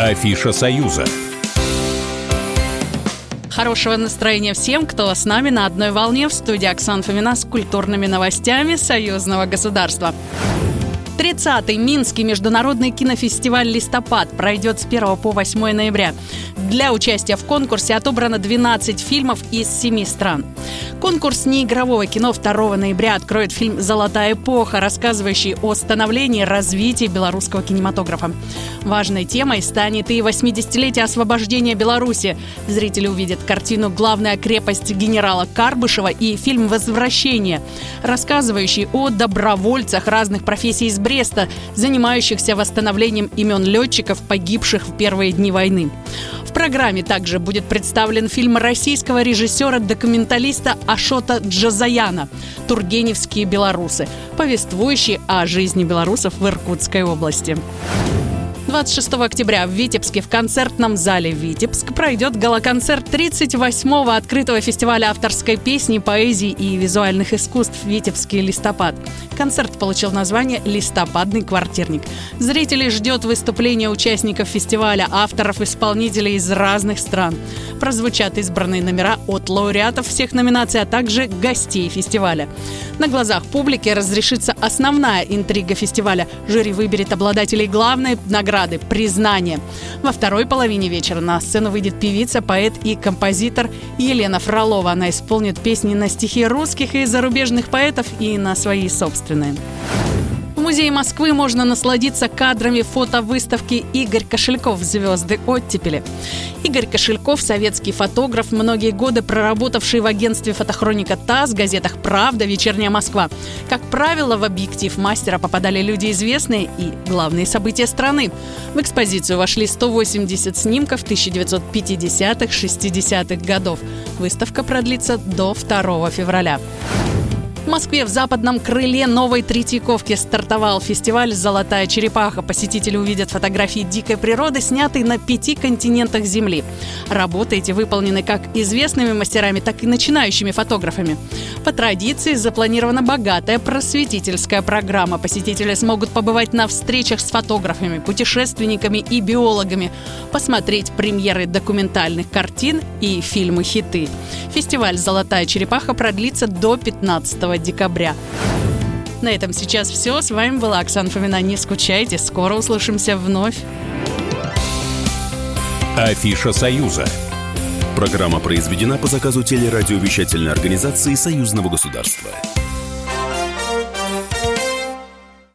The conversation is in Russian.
Афиша Союза. Хорошего настроения всем, кто с нами на одной волне. В студии Оксана Фомина с культурными новостями союзного государства. 30-й Минский международный кинофестиваль «Листопад» пройдет с 1 по 8 ноября. Для участия в конкурсе отобрано 12 фильмов из 7 стран. Конкурс неигрового кино 2 ноября откроет фильм «Золотая эпоха», рассказывающий о становлении и развитии белорусского кинематографа. Важной темой станет и 80-летие освобождения Беларуси. Зрители увидят картину «Главная крепость генерала Карбышева» и фильм «Возвращение», рассказывающий о добровольцах разных профессий из Бреста, занимающихся восстановлением имен летчиков, погибших в первые дни войны. В программе также будет представлен фильм российского режиссера-документалиста Ашота Джазаяна «Тургеневские белорусы», повествующий о жизни белорусов в Иркутской области. 26 октября в Витебске в концертном зале «Витебск» пройдет гала-концерт 38-го открытого фестиваля авторской песни, поэзии и визуальных искусств «Витебский листопад». Концерт получил название «Листопадный квартирник». Зрителей ждет выступление участников фестиваля, авторов, исполнителей из разных стран. Прозвучат избранные номера от лауреатов всех номинаций, а также гостей фестиваля. На глазах публики разрешится основная интрига фестиваля. Жюри выберет обладателей главной награды «Признание». Во второй половине вечера на сцену выйдет певица, поэт и композитор Елена Фролова. Она исполнит песни на стихи русских и зарубежных поэтов и на свои собственные. В Музее Москвы можно насладиться кадрами фотовыставки «Игорь Кошельков. Звезды оттепели». Игорь Кошельков – советский фотограф, многие годы проработавший в агентстве «Фотохроника ТАСС», газетах «Правда», «Вечерняя Москва». Как правило, в объектив мастера попадали люди известные и главные события страны. В экспозицию вошли 180 снимков 1950-60-х годов. Выставка продлится до 2 февраля. В Москве в западном крыле Новой Третьяковки стартовал фестиваль «Золотая черепаха». Посетители увидят фотографии дикой природы, снятые на 5 континентах Земли. Работы эти выполнены как известными мастерами, так и начинающими фотографами. По традиции запланирована богатая просветительская программа. Посетители смогут побывать на встречах с фотографами, путешественниками и биологами, посмотреть премьеры документальных картин и фильмы-хиты. Фестиваль «Золотая черепаха» продлится до 15 декабря. На этом сейчас все. С вами была Оксана Фомина. Не скучайте, скоро услышимся вновь. Афиша Союза. Программа произведена по заказу телерадиовещательной организации Союзного государства.